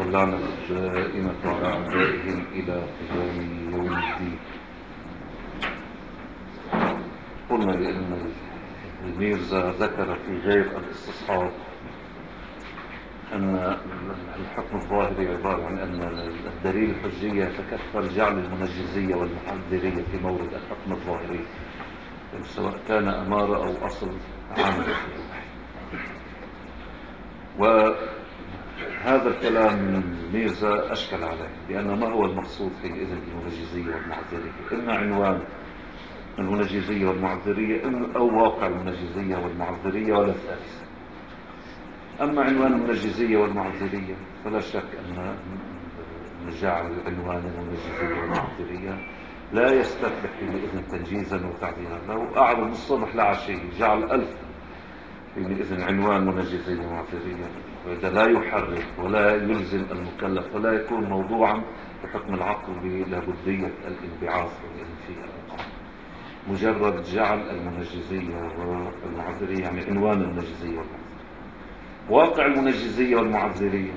واللعنة الدائمة على أعدائهم إلى قيام يوم الدين. قلنا بأن الميرزا ذكر في غير الاستصحاب أن الحكم الظاهري عبارة عن أن الدليل الحجية يتكفل جعل المنجزية والمحذرية في مورد الحكم الظاهري، سواء كان أمارة أو أصل عام. وهذا الكلام ميرزا أشكل عليه، لأنه ما هو المقصود حينئذ بالمنجزية والمعذرية؟ إما عنوان المنجزية والمعذرية أو واقع المنجزية والمعذرية ولا ثالث. أما عنوان المنجزية والمعذرية فلا شك أن جعل عنوان المنجزية والمعذرية لا يستقبح حينئذ تنجيزا وتعديلا. لو أعرض من الصبح لعشي جعل 1000 حينئذ عنوان منجزية ومعذرية، وإذا لا يحرك ولا يلزم المكلف ولا يكون موضوعا بحكم العقل بلابدية الانبعاث في الأمر. مجرد جعل المنجزية والمعذرية يعني عنوان المنجزية والمعذرية. واقع المنجزية والمعذرية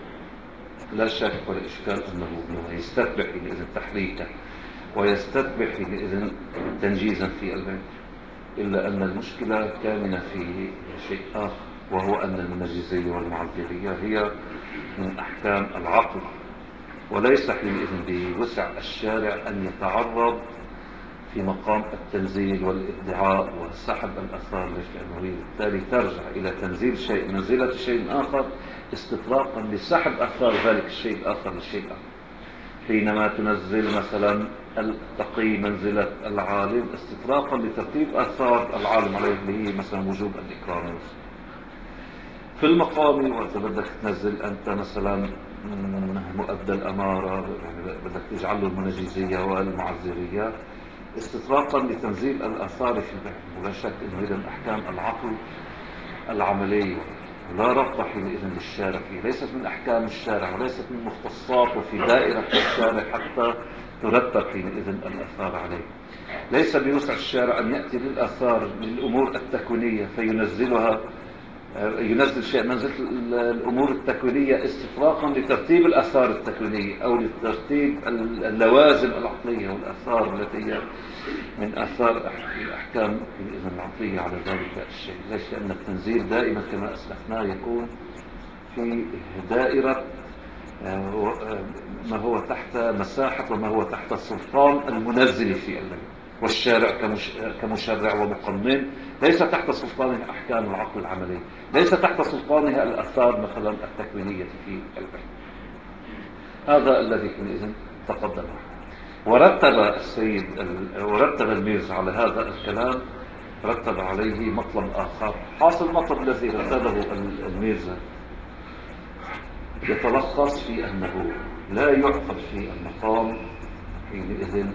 لا شك ولا إشكال أنه يستتبع حينئذ تحريكا ويستتبع حينئذ تنجيزا في البيت، إلا أن المشكلة كامنة في شيء آخر، وهو أن المنجزية والمعذرية هي من أحكام العقل، وليس حينئذ بوسع الشارع أن يتعرض في مقام التنزيل والادعاء وسحب الأثار، لأنه بالتالي ترجع إلى تنزيل شيء منزلة شيء آخر استطلاقا لسحب أثار ذلك الشيء الآخر للشيء الآخر. حينما تنزل مثلا التقي منزلة العالم استطلاقا لترتيب آثار العالم عليه، اللي هي مثلا وجوب الإكرام في المقام، وإذا بدك تنزل أنت مثلا مؤدى الأمارة يعني بدك تجعل له المنجزية والمعذرية استطلاقا لتنزيل الآثار في البيت. ولا شك أنه إذن أحكام العقل العملية لا ربط حينئذ للشارع فيه، ليست من أحكام الشارع وليست من مختصات وفي دائرة الشارع حتى ترتب حينئذ الآثار عليه. ليس بوسع الشارع أن يأتي للآثار للأمور التكوينية فينزلها، ينزل شيء منزلة الأمور التكوينية استطلاقا لترتيب الآثار التكوينية أو لترتيب اللوازم العقلية والآثار التي هي من آثار الأحكام العقلية على ذلك الشيء. ليش؟ لأن التنزيل دائما كما أسلفنا يكون في دائرة ما هو تحت مساحة وما هو تحت سلطان المنزل في الليل، والشارع كمشرع ومقنن ليس تحت سلطانه أحكام العقل العملي، ليس تحت سلطانه الآثار مثلا التكوينية في البيت. هذا الذي حينئذ تقدم ورتب الميرزا على هذا الكلام، رتب عليه مطلب آخر. حاصل المطلب الذي رتبه الميرزا يتلخص في أنه لا يعقد في المقام حينئذ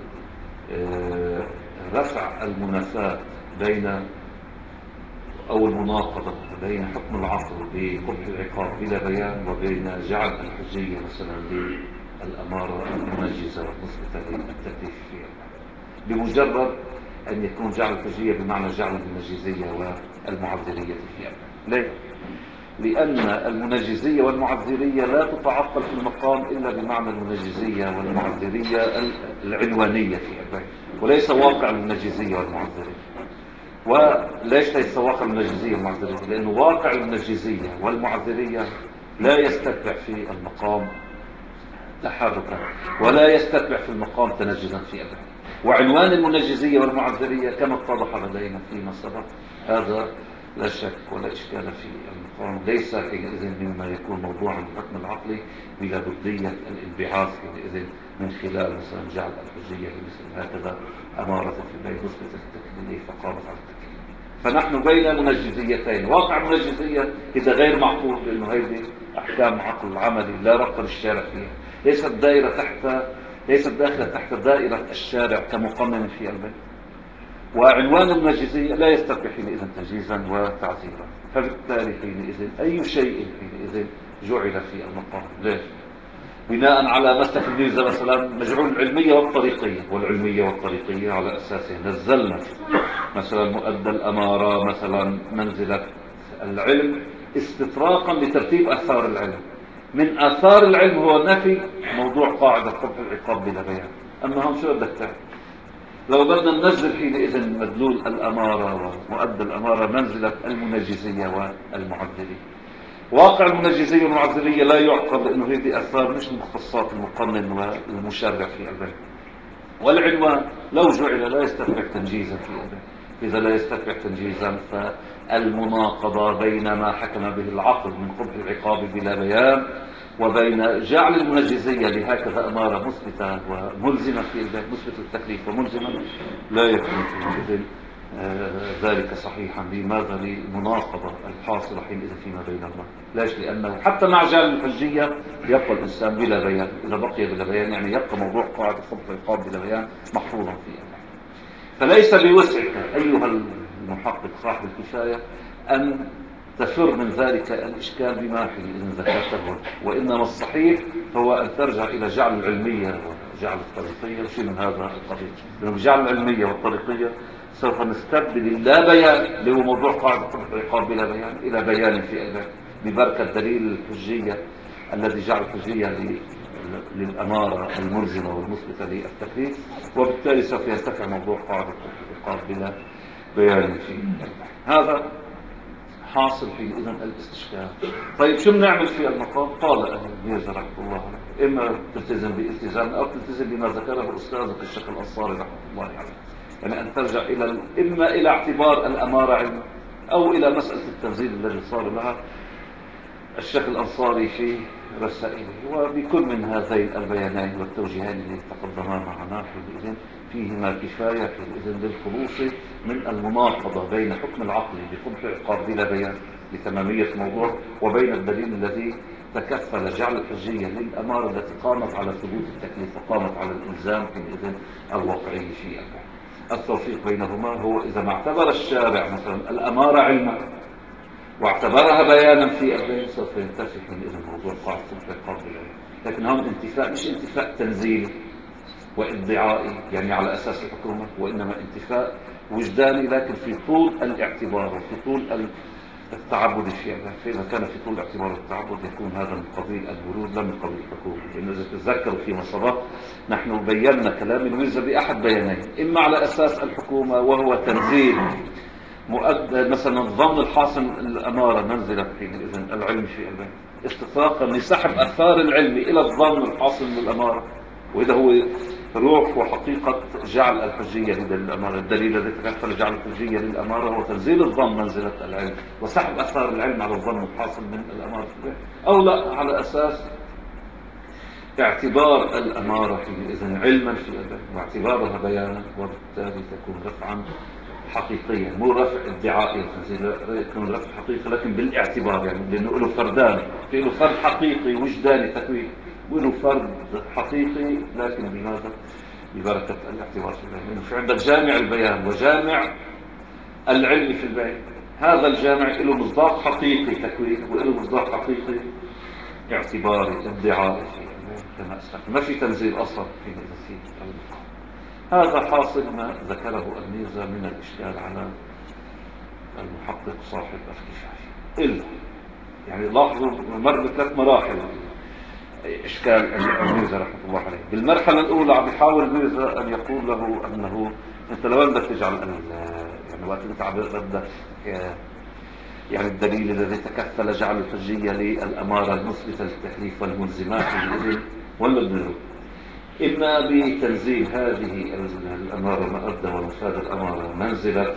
رفع المنافاة بين أو المناقضة بين حكم العقل بقبح العقاب بلا بيان وبين جعل الحجية مثلا للأمارة المنجزة والمثبتة للتكليف فيها، بمجرد أن يكون جعل الحجية بمعنى جعل المنجزية والمعذرية فيها. ليه؟ لأن المنجزية والمعذرية لا تتعقل في المقام إلا بمعنى المنجزية والمعذرية العنوانية في البيت، وليس واقع المنجزية والمعذرية. وليش ليس واقع المنجزية والمعذرية؟ لأنه واقع المنجزية والمعذرية لا يستتبع في المقام تحركا ولا يستتبع في المقام تنجزا في البيت. وعنوان المنجزية والمعذرية كما اتضح لدينا فيما سبق هذا لا شك ولا إشكال في المقام ليس حينئذ مما يكون موضوعا بالحكم العقلي بلا بدية الانبعاث حينئذ من خلال مثلا جعل الحجية مثل هكذا أمارة في البيت نثبت التكليف فقامت على التكليف. فنحن بين منجزيتين، واقع منجزية إذا غير معقول لأنه هذه أحكام عقل عملي لا ربط للشارع فيها، ليست داخلة تحت دائرة الشارع كمقنن في البيت. وعنوان المنجزية لا يستطيع حينئذ تنجيزا وتعزيرا، فبالتالي حينئذ أي شيء حينئذ جعل في المقام. ليش؟ بناء على مسلك الميرزا مثلا مجعول العلمية والطريقية، والعلمية والطريقية على أساسها نزلنا مثلا مؤدى الأمارة مثلا منزلة العلم استطراقا لترتيب أثار العلم، من آثار العلم هو نفي موضوع قاعدة قبح العقاب بلا بيان. أما هم شو بدك تعمل؟ لو بدنا ننزل حينئذ مدلول الأمارة ومؤدى الأمارة منزلة المنجزية والمعذرية. واقع المنجزية والمعذرية لا يعقل، لأنه هذه آثار مش من مختصات المقنن والمشرع في البيان. والعنوان لو جعل لا يستفع تنجيزا في البيان. إذا لا يستفع تنجيزا فالمناقضة بين ما حكم به العقل من قبح العقاب بلا بيان وبين جعل المنجزية لهكذا أمارة مثبتة وملزمة في البيان، مثبتة التكليف وملزمة، لا يكون حينئذ ذلك صحيحا. لماذا؟ للمناقضة الحاصلة حينئذ فيما بين الله. ليش؟ لأنه حتى مع جعل الحجية يبقى الإنسان بلا بيان. إذا بقي بلا بيان يعني يبقى موضوع قاعدة قبح العقاب بلا بيان محفوظا فيه. فليس بوسعك أيها المحقق صاحب الكفاية أن تفر من ذلك الإشكال بما حينئذ ذكرته، وإنما الصحيح هو أن ترجع إلى جعل العلمية وجعل الطريقية وشيء من هذا القبيل. لأنه بجعل العلمية والطريقية سوف نستبدل اللا بيان اللي هو موضوع قاعدة قبح العقاب بلا بيان إلى بيان في البيان ببركة دليل الحجية الذي جعل الحجية للأمارة الملزمة والمثبتة للتكليف، وبالتالي سوف يرتفع موضوع قاعدة العقاب بلا بيان فيه. هذا حاصل حينئذ الاستشكال. طيب شو بنعمل في المقام؟ قال الميرزا رحمه الله عليه: إما تلتزم بالتزام أو تلتزم بما ذكره أستاذك الشيخ الأنصاري رحمه الله عليه، يعني أن ترجع إما إلى اعتبار الأمارة علم أو إلى مسألة التنزيل الذي صار لها الشيخ الأنصاري في رسائله. وبكل من هذين البيانين والتوجيهين الذي تقدما معنا حينئذ فيهما كفاية حينئذ للخلوص من المناقضة بين حكم العقل بقبح العقاب بلا بيان لتمامية الموضوع وبين الدليل الذي تكفل جعل الحجية للأمارة التي قامت على ثبوت التكليف وقامت على الإلزام حينئذ الواقعي في التوفيق بينهما. هو إذا ما اعتبر الشارع مثلا الأمارة علما واعتبرها بيانا في البيان سوف ينتفي حينئذ موضوع قاعدة العقاب بالعلم. لكن هم انتفاء مش انتفاء تنزيلي وادعائي يعني على أساس الحكومة، وإنما انتفاء وجداني لكن في طول الاعتبار وفي طول التعبد في البيان. فإذا كان في طول الاعتبار والتعبد يكون هذا من قبيل الورود لا من قبيل الحكومة. لأنه إذا تتذكروا فيما سبق نحن بينا كلام الميرزا بأحد بيانين، إما على أساس الحكومة وهو تنزيل مثلا الظن الحاصل الأمارة منزلة حينئذ العلم في البيان استطراقا لسحب أثار العلم إلى الظن الحاصل للأمارة، وإذا هو روح وحقيقة جعل الحجية لدليل الأمارة. الدليل الذي تكفل جعل الحجية للأمارة هو تنزيل الظن منزلة العلم وسحب أثار العلم على الظن الحاصل من الأمارة في البيان، أو لا على أساس اعتبار الأمارة حينئذ علما في البيان واعتبارها بيانا، وبالتالي تكون رفعا حقيقيا مو رفع ادعائي يكون رفع حقيقي لكن بالاعتبار، يعني لانه له فردان، في له فرد حقيقي وجداني تكوين وله فرد حقيقي لكن بماذا؟ ببركة الاعتبار في البيان. لانه في عندك جامع البيان وجامع العلم في البيان، هذا الجامع له مصداق حقيقي تكوين وله مصداق حقيقي اعتباري ادعائي كما استقل، ما في تنزيل اصلا في المقام. هذا حاصل ما ذكره الميرزا من الإشكال على المحقق صاحب الكفاية. يعني لاحظوا مر بثلاث مراحل إشكال الميرزا رحمه الله عليه. بالمرحلة الأولى عم يحاول الميرزا أن يقول له أنه أنت لو بدك تجعل يعني وقت أنت عم بدك يعني الدليل الذي تكفل جعل الحجية للأمارة المثبتة للتكليف والملزمات ولا البلوغ، إما بتنزيل هذه الأمارة مؤدى ومفاد الأمارة منزلة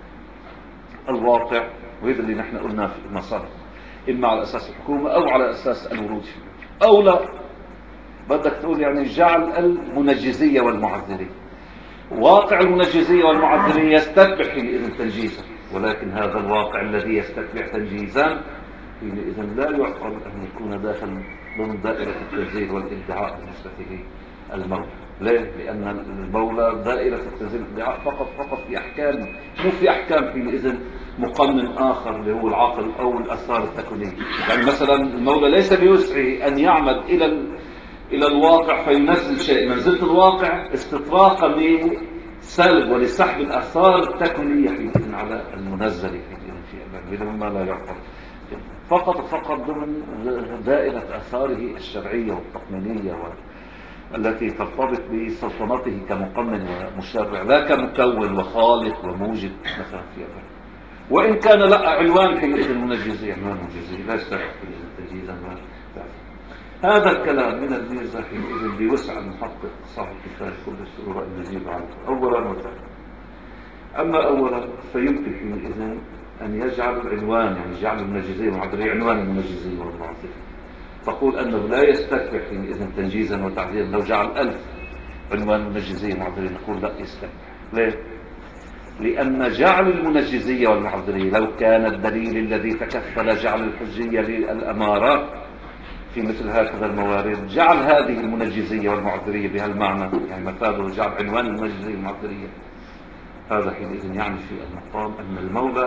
الواقع، وهذا اللي نحن قلنا في المسار، إما على أساس الحكومة أو على أساس الورود فيه، أو لا بدك تقول يعني جعل المنجزية والمعذرية. واقع المنجزية والمعذرية يستتبع حينئذ تنجيزا، ولكن هذا الواقع الذي يستتبع تنجيزا حينئذ لا يعقل أن يكون داخل ضمن دائرة التنزيل والادعاء بالنسبة للمولى. ليه؟ لأن المولى دائرة التنزيل والادعاء فقط في أحكام، مو في أحكام حينئذ مقنن آخر اللي هو العقل أو الآثار التكوينية. يعني مثلا المولى ليس بوسعه أن يعمد إلى الواقع فينزل شيء، منزلة الواقع استطراقا لسلب ولسحب الآثار التكوينية حينئذ على المنزل حينئذ في أمام ما لا يعقل. فقط وفقط ضمن دائرة آثاره الشرعية والتقنينية التي ترتبط بسلطنته كمقنن ومشرع، لا كمكون وخالق وموجد مثلا في هذا. وإن كان لا عنوان حينئذ المنجزية، عنوان المنجزية لا يستطيع تنجيزا. هذا الكلام من الميزة حينئذ بوسع المحقق صاحب كفاية كل السورة أن يزيد عنه أولا وثانيا. أما أولا فيمكن حينئذ أن يجعل العنوان، يعني جعل المنجزية المعذرية عنوان المنجزية والمعذرية، تقول أنه لا يستكبح حينئذ تنجيزا وتعذيرا. لو جعل 1000 عنوان المنجزية والمعذرية نقول لا يستكبح. ليه؟ لأن جعل المنجزية والمعذرية لو كان الدليل الذي تكفل جعل الحجية للأمارات في مثل هكذا الموارد، جعل هذه المنجزية والمعذرية بهالمعنى، يعني مفاده جعل عنوان المنجزية والمعذرية، هذا حينئذ يعني في المقام أن المولى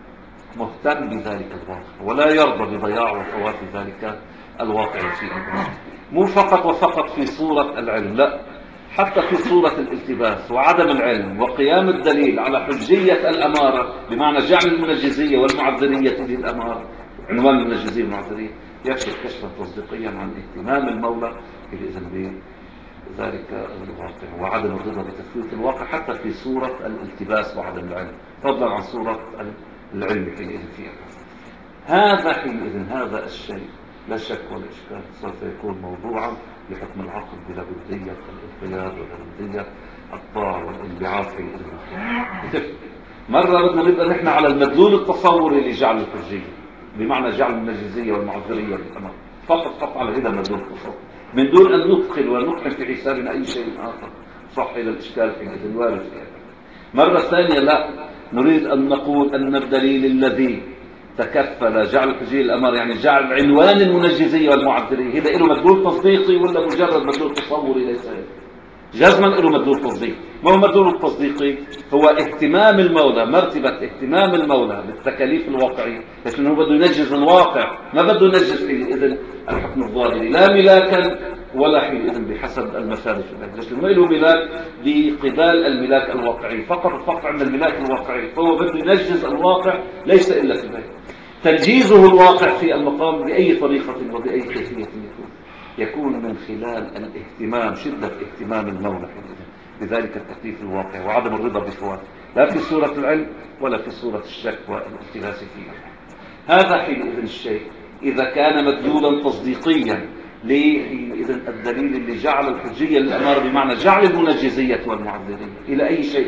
مهتم بذلك الواقع ولا يرضى بضياع وفوات ذلك الواقع في الأمر. مو فقط وفقط في صورة العلم، لا، حتى في صورة الالتباس وعدم العلم وقيام الدليل على حجية الأمارة، بمعنى جعل المنجزية والمعذرية للأمارة، عنوان المنجزية والمعذرية يكشف كشفا تصديقيا عن اهتمام المولى بإذن ذلك الواقع وعدم الرضا بتفويت الواقع حتى في صورة الالتباس وعدم العلم، فضلا عن صورة العلم حينئذ فيها. هذا حينئذ هذا الشيء لا شك ولا إشكال سوف يكون موضوعا لحكم العقل بلا بدية الانقياد ولا الطاعة والانبعاث حينئذ. مرة بدنا نبقى نحن على المدلول التصوري لجعل الحجية، بمعنى جعل المنجزية والمعذرية بالأمر، فقط على هذا المدلول التصوري، من دون أن ندخل ونقحم في حسابنا أي شيء آخر صح إلى الإشكال حينئذ وارد فيها. مرة ثانية لا، نريد أن نقول أن الدليل الذي تكفل جعل الحجية الأمر، يعني جعل عنوان المنجزية والمعذرية، هذا له مدلول تصديقي ولا مجرد مدلول تصوري؟ ليس جزما له مدلول تصديقي. ما هو مدلول التصديقي؟ هو اهتمام المولى، مرتبة اهتمام المولى بالتكاليف الواقعية، لكن هو بده ينجز الواقع، ما بده ينجز حينئذ الحكم الظاهري، لا ملاكا ولا حينئذ بحسب المفاد في الملاك، لكن ما له ملاك بقبال الملاك الواقعي، فقط عند الملاك الواقعي، فهو بده ينجز الواقع ليس إلا في ذلك. تنجيزه الواقع في المقام بأي طريقة وبأي كيفية يكون من خلال الاهتمام، شدة اهتمام المولى بذلك التكليف الواقع وعدم الرضا بفواته، لا في صورة العلم ولا في صورة الشك والالتباس فيه. هذا حينئذ الشيء إذا كان مدلولا تصديقيا لإذن الدليل اللي جعل الحجية للأمارة، بمعنى جعل المنجزية والمعذرية، إلى أي شيء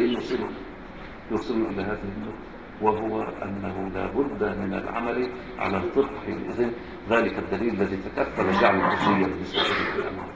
يوصل إلى هذه النقطة، وهو أنه لا بد من العمل على الطرق حينئذ ذلك الدليل الذي تكفل جعل الحجية بالنسبة للأمارة.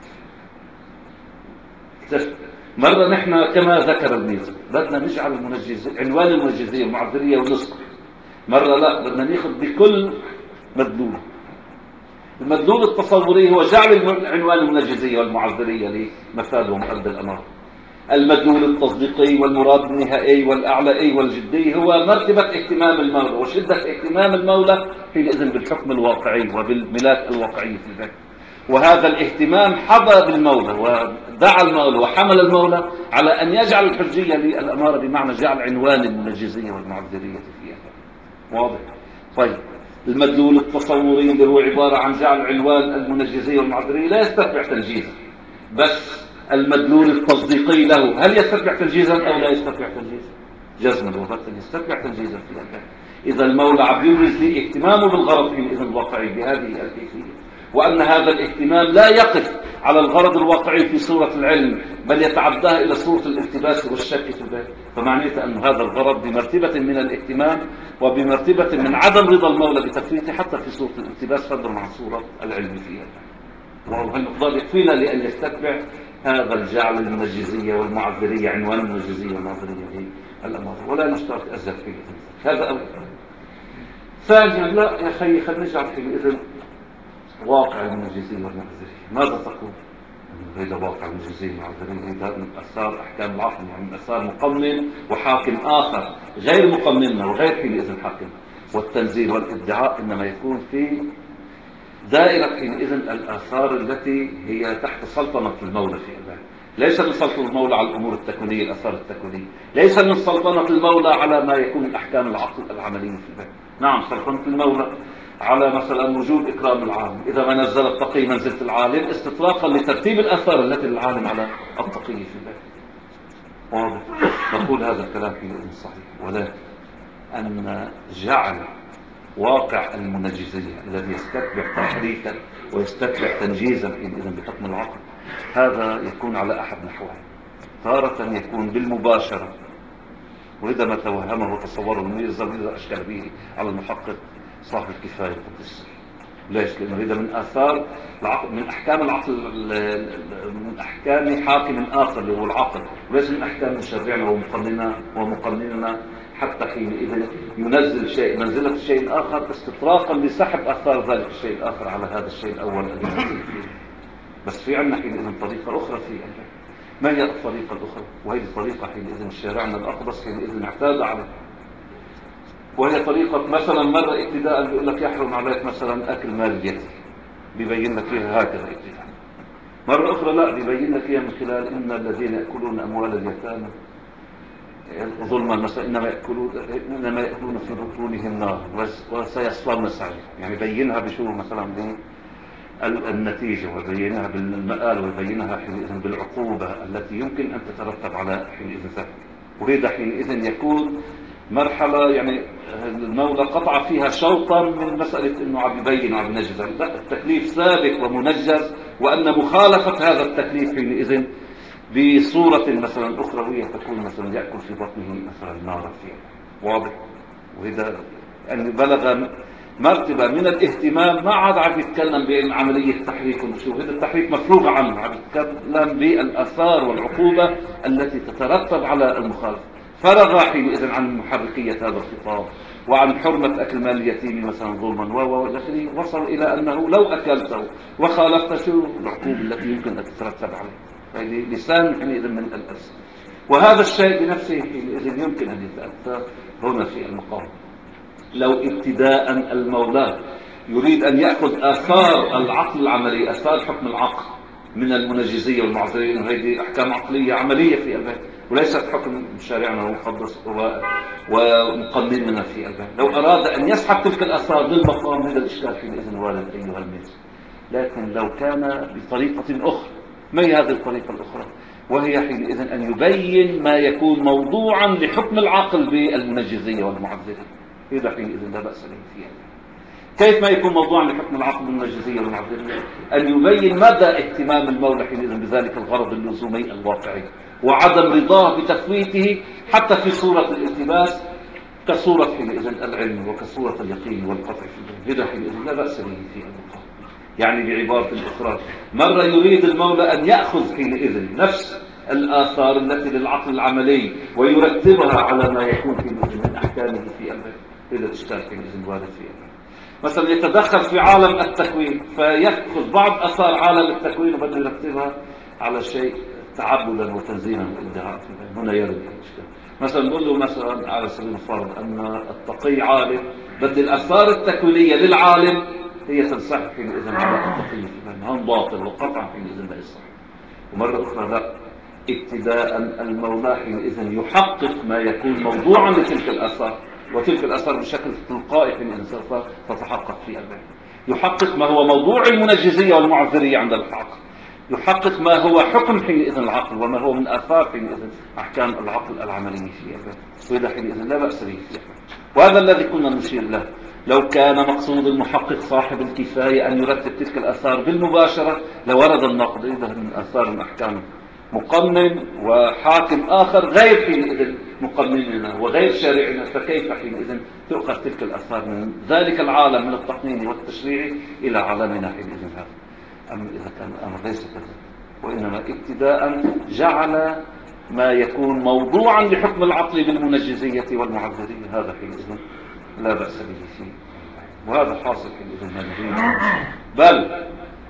مرة نحن كما ذكر الميزة بدنا نجعل عنوان المنجزية والمعذرية ونسقط، مرة لا، بدنا ناخذ بكل مدلول. المدلول التصوري هو جعل عنوان المنجزية والمعذرية لمفاد ومؤدى الأمارة. المدلول التصديقي والمراد النهائي والأعلى والجدي هو مرتبة اهتمام المولى وشدة اهتمام المولى حينئذ بالحكم الواقعي وبالملاك الواقعي في ذلك. وهذا الاهتمام حظى بالمولى ودعا المولى وحمل المولى على أن يجعل الحجية للأمارة، بمعنى جعل عنوان المنجزية والمعذرية فيها. واضح؟ طيب، المدلول التصوري اللي هو عبارة عن جعل عنوان المنجزية والمعذرية لا يستطيع تنجيزه، بس المدلول التصديقي له هل يستطيع تنجيزا أو لا يستطيع تنجيزا؟ جزما وبتا يستطيع تنجيزا في الأمر. إذا المولى عم يبرز لي اهتمامه بالغرض حينئذ الواقعي بهذه الكيفية، وأن هذا الاهتمام لا يقف على الغرض الواقعي في صورة العلم، بل يتعداها إلى صورة الالتباس والشك في ذلك. فمعنيته أن هذا الغرض بمرتبة من الاهتمام وبمرتبة من عدم رضا المولى بتفويته حتى في صورة الالتباس، فضلا عن صورة العلم فيها. وهالمقدار يكفينا لأن يستتبع هذا الجعل المنجزية والمعذرية، عنوان المنجزية والمعذرية للأمر، ولا نشترط أزل فيه. هذا أول. ثانيا، لا يا أخي، خلينا نجعل حينئذ واقع المنجزية والمعذرية. ماذا تقول؟ هذا واقع المنجزية والمعذرية، هذا من أثار أحكام العقل، يعني من أثار مقنن وحاكم آخر غير مقنننا وغير حينئذ الحاكم. والتنزيل والادعاء إنما يكون في دائرة حينئذ الآثار التي هي تحت سلطنة المولى في الله، ليس من سلطنة المولى على الأمور التكوينية، الآثار التكوينية، ليس من سلطنة المولى على ما يكون الأحكام العقل العملية في الله. نعم، سلطنة المولى على مثلا وجوب إكرام العالم، إذا ما نزل التقي منزلة العالم استطلاقا لترتيب الآثار التي للعالم على التقي في البيت. واضح؟ نقول هذا الكلام في صحيح، ولكن أن جعل واقع المنجزية الذي يستتبع تحريكا ويستتبع تنجيزا حينئذ بحكم العقل، هذا يكون على أحد نحوين. تارة يكون بالمباشرة، وإذا ما توهمه وتصوره الميزة إذا أشكل به على المحقق صاحب الكفاية القدسي. ليش؟ لأنه هذا من آثار العقل، من أحكام العقل، من أحكام حاكم آخر اللي هو العقل، وليس من أحكام مشرعنا ومقنننا حتى حينئذ ينزل شيء منزلة الشيء الآخر استطراقا لسحب آثار ذلك الشيء الآخر على هذا الشيء الأول الذي نزل فيه. بس في عندنا حينئذ طريقة أخرى في أمره. ما هي الطريقة الأخرى؟ وهذه الطريقة حينئذ شارعنا الأقدس حينئذ اعتاد عليها، وهي طريقة مثلا مرة ابتداء بيقول لك يحرم عليك مثلا أكل مال اليتيم، بيبين لك إياها هكذا ابتداء. مرة أخرى لا، بيبين لك إياها من خلال إن الذين يأكلون أموال اليتامى ظلما مثلا إنما يأكلون في بطونهم نار وسيصلون سعيرا. يعني بينها بشو مثلا النتيجة، وبينها بالمآل، وبينها حينئذ بالعقوبة التي يمكن أن تترتب على حينئذ ذلك. وهذا حينئذ يكون مرحلة يعني المولى قطع فيها شوطا من مسألة أنه عم يبين وعم ينجز. التكليف سابق ومنجز، وأن مخالفة هذا التكليف حينئذ بصورة مثلا أخروية تكون مثلا يأكل في بطنه مثلا نارا فيها. واضح؟ وإذا أن بلغ مرتبة من الاهتمام ما عاد عم يتكلم بعملية تحريك وشو، هذا التحريك مفروغ عنه، عم يتكلم بالآثار والعقوبة التي تترتب على المخالفة. فرغ حينئذ عن محركية هذا الخطاب وعن حرمة أكل مال اليتيم مثلا ظلما والى اخره، وصل إلى أنه لو أكلته وخالفت شو العقوبة التي يمكن أن تترتب عليه. هذه لسان حينئذ من الأسر، وهذا الشيء بنفسه حينئذ يمكن أن يتأثر هنا في المقام. لو ابتداء المولى يريد أن يأخذ آثار العقل العملي، آثار حكم العقل من المنجزية والمعذرية، إنه هذه أحكام عقلية عملية في البيت وليست حكم شارعنا ومقدس ومقنننا في البيت. لو أراد أن يسحب تلك الآثار للمقام، هذا الإشكال حينئذ وارد أيها الميز. لكن لو كان بطريقة أخرى، ما هي هذه الطريقة الأخرى؟ وهي حينئذ أن يبين ما يكون موضوعا لحكم العقل بالمنجزية والمعذرية، إذا حينئذ لا بأس به فيها. كيف ما يكون موضوعا لحكم العقل بالمنجزية والمعذرية؟ أن يبين مدى اهتمام المولى حينئذ بذلك الغرض اللزومي الواقعي، وعدم رضاه بتفويته حتى في صورة الالتباس كصورة حينئذ العلم وكصورة اليقين والقطع في هذا حينئذ لا بأس به في المقام. يعني بعبارة أخرى، مرة يريد المولى أن يأخذ حينئذ نفس الآثار التي للعقل العملي ويرتبها على ما يكون حينئذ من أحكامه في أمره. إذا الإشكال حينئذ وارد في أمره. مثلا يتدخل في عالم التكوين فيأخذ بعض أثار عالم التكوين وبده يرتبها على شيء تعبدا وتنزيها وإدعاء. هنا يرد الإشكال. مثلا نقول له مثلا على سبيل الفرض أن التقي عالم، بدل الآثار التكوينية للعالم هي تنسحب حينئذ على التقي، هم باطل وقطعا حينئذ لا يصح. ومرة أخرى لا، ابتداء المولى حينئذ يحقق ما يكون موضوعا لتلك الآثار، وتلك الآثار بشكل تلقائي حينئذ سوف تتحقق في البيت. يحقق ما هو موضوع المنجزية والمعذرية عند العقل، يحقق ما هو حكم حينئذ العقل وما هو من آثار حينئذ أحكام العقل العملية في البيت، وإذا حينئذ لا بأس به فيه. وهذا الذي كنا نشير له. لو كان مقصود المحقق صاحب الكفاية أن يرتب تلك الآثار بالمباشرة لورد النقد إذا من آثار الأحكام مقنن وحاكم آخر غير حينئذ مقنننا وغير شارعنا، فكيف حينئذ تؤخذ تلك الآثار من ذلك العالم من التقنين والتشريع إلى عالمنا حينئذ هذا؟ أما إذا كان الأمر ليس كذلك، وإنما ابتداء جعل ما يكون موضوعا لحكم العقل بالمنجزية والمعذرية، هذا حينئذ لا بأس به فيه. وهذا حاصل حينئذ ما نريد. بل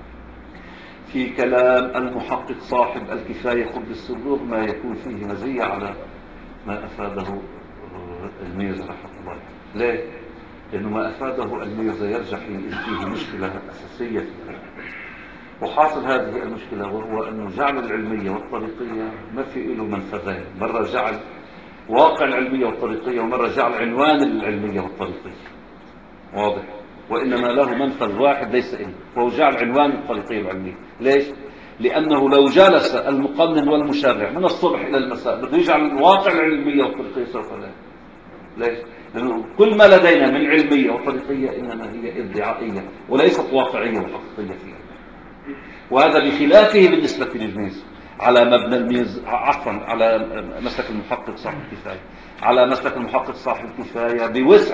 في كلام المحقق صاحب الكفاية قدس الروح ما يكون فيه مزية على ما أفاده الميرزا رحمه الله. ليه؟ لأنه ما أفاده الميرزا يرجع فيه مشكلة أساسية فيه. وحاصل هذه المشكلة وهو أنه جعل العلمية والطريقية ما في له منفذين، مرة جعل واقع العلمية والطريقية، ومرة جعل عنوان العلمية والطريقية. واضح؟ وإنما له منفذ واحد ليس إله، وهو جعل عنوان الطريقية العلمية. ليش؟ لأنه لو جلس المقنن والمشرع من الصبح إلى المساء بده يجعل الواقع العلمية والطريقية سوف لا. ليش؟ لأنه كل ما لدينا من علمية وطريقية إنما هي ادعائية وليست واقعية وحقيقية فيها. وهذا بخلافه بالنسبة للميز على مبنى الميز، عفوا على مسلك المحقق صاحب الكفاية. على مسلك المحقق صاحب الكفاية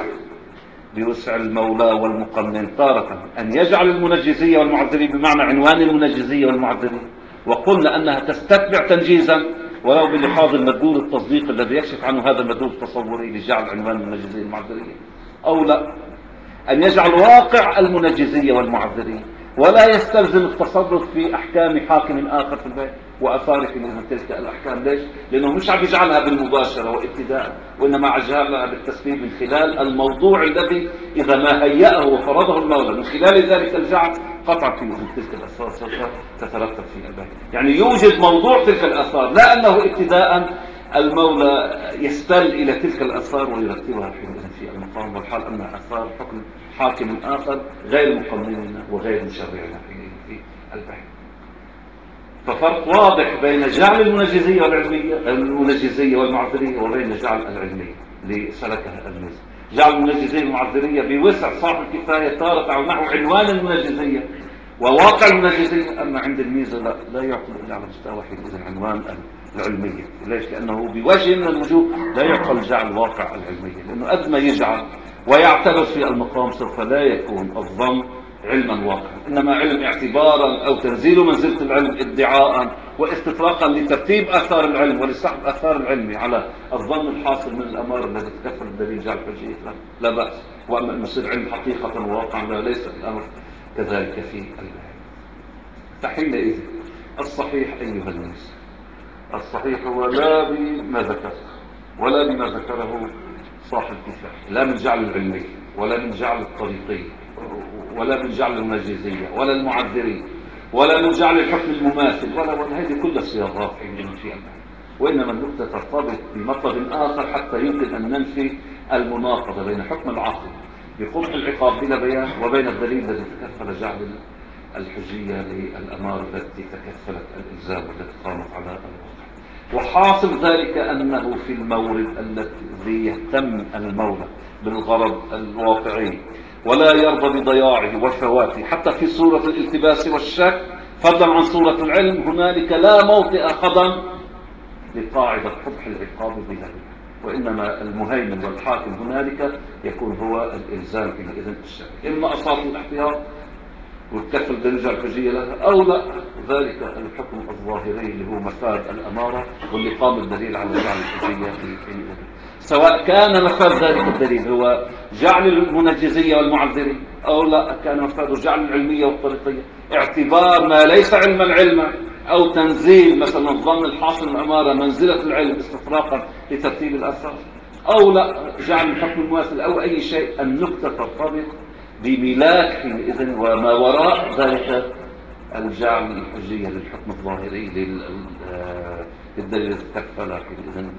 بوسع المولى والمقنن تارة أن يجعل المنجزية والمعذرية بمعنى عنوان المنجزية والمعذرية، وقلنا أنها تستتبع تنجيزا ولو بلحاظ المدلول التصديق الذي يكشف عنه هذا المدلول التصوري لجعل عنوان المنجزية والمعذرية، أو لا أن يجعل واقع المنجزية والمعذرية ولا يستلزم التصرف في أحكام حاكم آخر في البيت وأثاره من تلك الأحكام. ليش؟ لأنه مش عم يجعلها بالمباشرة وابتداء، وإنما يجعلها بالتسبيب من خلال الموضوع الذي إذا ما هيأه وفرضه المولى من خلال ذلك الجعل قطع فيه من تلك الأثار سوف تترتب في البيت. يعني يوجد موضوع تلك الأثار، لا أنه ابتداء المولى يستل إلى تلك الأثار ويرتبها في المقام، والحال أن أثار حكم حاكم آخر غير مقنننا وغير مشرعنا في البحث. ففرق واضح بين جعل المنجزية والمعذرية وبين جعل العلمية لسلكها الميز. جعل المنجزية والمعذرية بوسع صاحب الكفاية تارة على نحو عنوان المنجزية وواقع المنجزية، أما عند الميزة لا يعقل إلا على مستوى حينئذ عنوان العلمية. ليش؟ لأنه بوجه من الوجوه لا يعقل جعل واقع العلمية، لأنه قد ما يجعل ويعتبر في المقام سوف لا يكون الظن علما واقعا، إنما علم اعتبارا أو تنزيل منزلة العلم ادعاء واستطراقا لترتيب آثار العلم ولسحب آثار العلم على الظن الحاصل من الأمر الذي تكفل الدليل جعل حجية لا بأس. وأما أن يصير علم حقيقة وواقعا لا، ليس الأمر كذلك في البحث. فحينئذ الصحيح أيها الناس، الصحيح هو لا بما ذكرت ولا بما ذكره صاحب الكفاية، لا من جعل العلمي ولا من جعل الطريقي ولا من جعل المنجزية ولا المعذري ولا من جعل الحكم المماثل ولا هذه كل الصياغات عندنا في البحث، وإنما النقطة ترتبط بمطلب آخر حتى يمكن أن ننفي المناقضة بين حكم العقل بقبح العقاب بلا بيان وبين الدليل الذي تكفل جعل الحجية للأمارة التي تكفلت الإلزام والتي قامت على الواقع. وحاصل ذلك أنه في المورد الذي يهتم المولى بالغرض الواقعي ولا يرضى بضياعه وفواته حتى في صورة الالتباس والشك فضلا عن صورة العلم، هنالك لا موطئ قدم لقاعدة قبح العقاب بلا، وإنما المهيمن والحاكم هنالك يكون هو الإلزام بإذن الشرع، إما أصاب الاحتياط وتكفل درجة الحجية لها أو لا، ذلك الحكم الظاهري اللي هو مفاد الأمارة واللي قام الدليل على جعل الحجية في سواء كان مفاد ذلك الدليل هو جعل المنجزية والمعذرية أو لا كان مفاد جعل العلمية والطريقية اعتبار ما ليس علما أو تنزيل مثلا الظن الحاصل الأمارة منزلة العلم استطراقا لترتيب الأثر أو لا جعل الحكم المماثل أو أي شيء. النقطة ترتبط بملاك حينئذ وما وراء ذلك الجعل الحجية للحكم الظاهري للدليل الذي تكفل حينئذ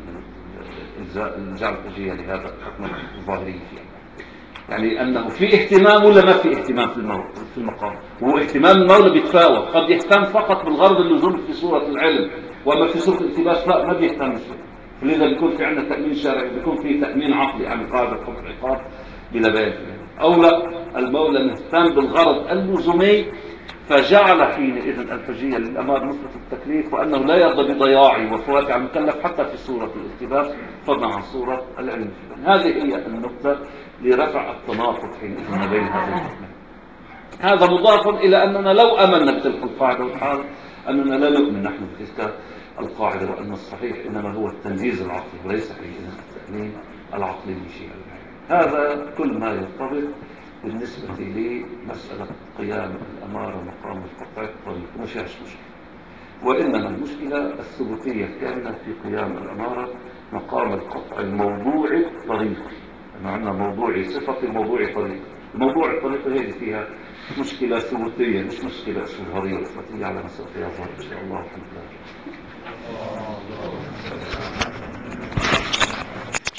الجعل الحجية لهذا الحكم الظاهري فيه. يعني أنه في اهتمام ولا ما في اهتمام في المقام، وهو اهتمام المولى بيتفاوت، قد يهتم فقط بالغرض اللزوم في صورة العلم، وأما في صورة الالتباس لا ما بيهتم شيء. فلذا بيكون في عندنا تأمين شرعي بيكون في تأمين عقلي عن قاعدة حكم العقاب بلا بيان، أو لا المولى مهتم بالغرض اللزومي فجعل حينئذ الحجية للأمر مثبت التكليف وأنه لا يرضى بضياعه وفواته على المكلف حتى في صورة الالتباس فضلا عن صورة العلم. هذه هي النقطة لرفع التناقض حينئذ ما بين هذين الحكمين. هذا مضاف إلى أننا لو أمنا بتلك القاعدة والحال أننا لا نؤمن نحن بتلك القاعدة، وأن الصحيح إنما هو التنجيز العقلي وليس حينئذ التأمين العقلي لشيء. هذا كل ما يرتبط بالنسبة لمسألة قيام الأمارة مقام القطع الطريق ما فيهاش مشكلة، وإنما المشكلة الثبوتية الكاملة في قيام الأمارة مقام القطع الموضوعي الطريقي، أنه عندنا موضوعي صفة موضوعي طريقي. الموضوع الطريقي هذه فيها مشكلة ثبوتية مش مشكلة إظهارية إثباتية على مسألة يظهر إن شاء الله. الحمد لله.